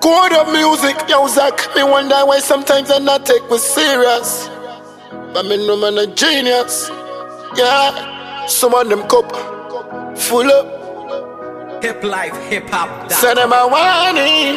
Code of music, yo Zach. Me wonder why sometimes I not take me serious. But me know man a genius. Yeah, some of them cup full up. Hip life, hip hop. Say them a whining.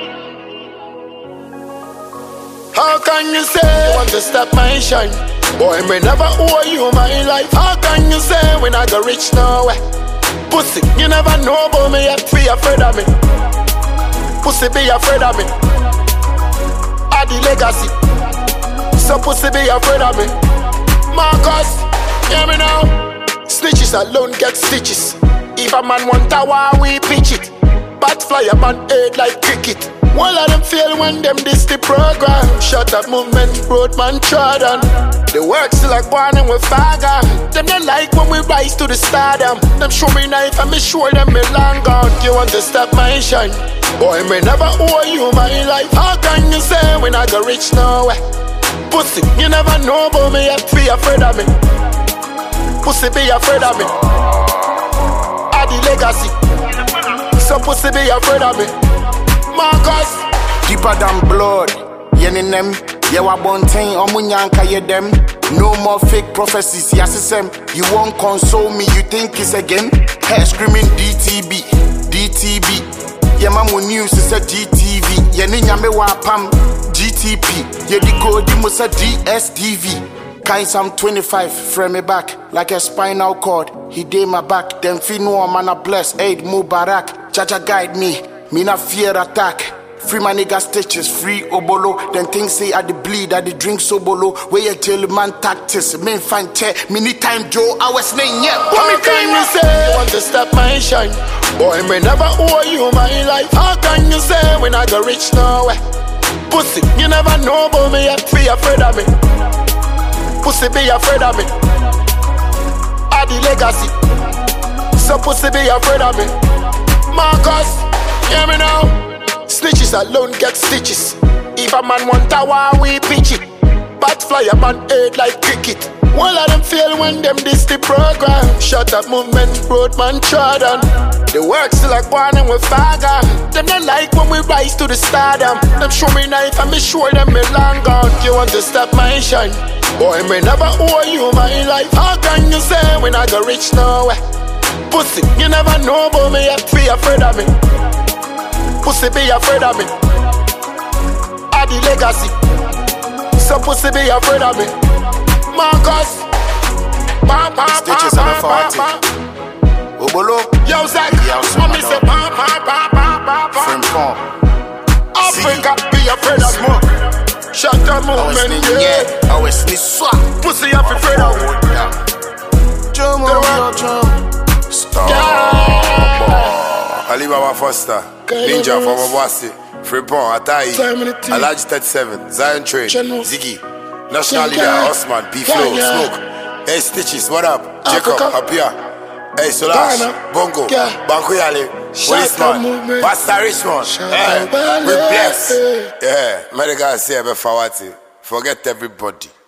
How can you say you want to stop my shine? Boy, me never owe you my life. How can you say when I go rich nowhere? Pussy, you never know about me yet. Be afraid of me. Pussy, be afraid of me. I the legacy. So pussy, be afraid of me. Marcus, hear me now. Snitches alone get stitches. If a man want a war, we pitch it. Bat fly a man head like cricket. All of them fail when them diss the program. Shut up movement, roadman trodden. The work still like one and we fagger. Them don't like when we rise to the stardom. Them show me knife and me show them me long gone. You want to stop my shine? Boy, me never owe you my life. How can you say when I go rich nowhere? Pussy, you never know about me yet. Be afraid of me. Pussy, be afraid of me. I the legacy. So pussy, be afraid of me. Marcus, deeper than blood, yen them. Yeah, wa bontain, omunyanka ye them. No more fake prophecies, yasisem. You won't console me, you think it's a game? Hair screaming DTB, DTB. Yeah, man, when news is a GTV. Yeah, ninya me wa pam, GTP. Yeah, the code you must a DSTV. Kind some 25, frame me back like a spinal cord. He did my back, then feel no man a bless. Aid Mubarak, Jaja guide me. Me not fear attack. Free my nigga stitches, free obolo. Then things say I the bleed, I the drink so bolo. Where you tell man tactics, me find chair. Me need time Joe, I was name yeah. What me can you say? You want to stop my shine? Boy, me never owe you my life. How can you say when I go rich nowhere? Pussy, you never know about me yet. Be afraid of me. Pussy, be afraid of me. I the legacy. So pussy, be afraid of me. Marcus, hear me now. Snitches alone get stitches. If a man want a war, we pitch it. Bat fly a man head like cricket. All of them fail when them diss the program. Shut up movement, roadman trodden. The work still like one and we fagger. Them don't like when we rise to the stardom. Them show me knife and me show them me long gone. You want to stop my shine? Boy, me never owe you my life. How can you say when I go rich nowhere? Pussy, you never know about me yet. Be afraid of me. Pussy, be afraid of me. I the legacy. So pussy, be afraid of me. Marcus, stitches on the 40. Obolo, yo Zach, mommy say Frimpong. Africa, be afraid of me. Shut the movement, yeah. I was swap. Pussy, you be afraid of me. Stop. Alibaba Foster, Ninja from Obwasi, Frimpong, Atai, Alaj 37, Zion Train, Ziggy, National Leader, Osman, P-Flow, Smoke, Hey Stitches, what up? Jacob, Apia, Hey Solash, Bongo, Banko Yale, Policeman, Pastor Richmond, we bless. Yeah, Medical say Fawati, forget everybody.